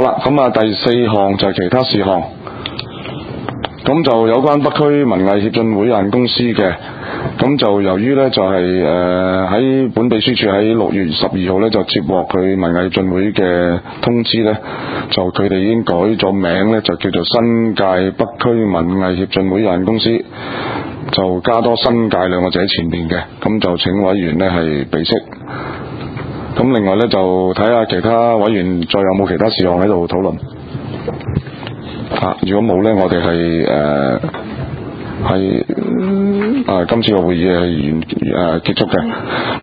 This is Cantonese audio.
啦，咁啊第四項就係其他事項，咁就有關北區文藝協進會有限公司嘅。咁就由於呢，就係喺本秘書處喺6月12號呢，就接獲佢文藝協進會嘅通知呢，就佢哋已經改咗名呢，就叫做新界北區文藝協進會有限公司，就加多新界兩個字喺前面嘅，咁就請委員呢係備悉。咁另外呢，就睇下其他委員再有冇其他事項喺度討論。如果冇呢，我哋係今次嘅會議係結束嘅。